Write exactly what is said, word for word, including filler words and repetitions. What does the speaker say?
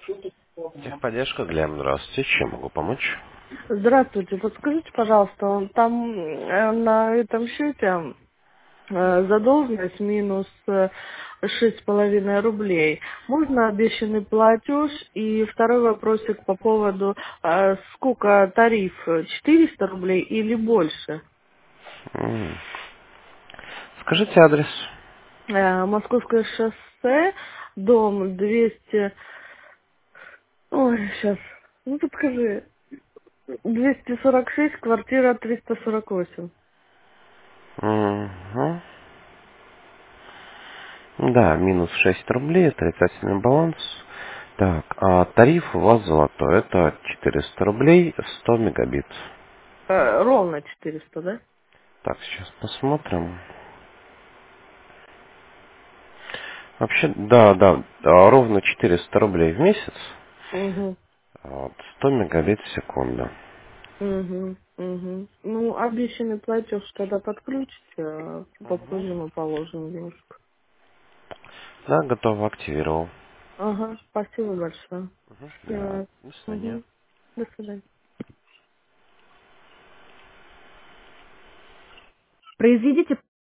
Техподдержка, Глеб, здравствуйте. Чем могу помочь? Здравствуйте, подскажите, пожалуйста, там э, на этом счете э, задолженность минус э, шесть с половиной рублей. Можно обещанный платеж? И второй вопросик по поводу, э, сколько тариф, четыреста рублей или больше? М. Скажите адрес. Э, Московское шоссе, дом двести. Ой, сейчас, ну подскажи, двести сорок шесть, квартира триста сорок восемь. Мгм. Да, минус шесть рублей, отрицательный баланс. Так, а тариф у вас золотой. Это четыреста рублей, сто мегабит. Э, ровно четыреста, да? Так, сейчас посмотрим. Вообще, да, да, а, ровно четыреста рублей в месяц. Угу, А вот сто мегабит в секунду. угу, угу. Ну, обещанный платеж тогда подключите, а Мгм. попозже мы положим денежку. Да, готово, активировал. Ага, спасибо большое. Мгм. Да, Э, до свидания. Угу. До свидания. Произведите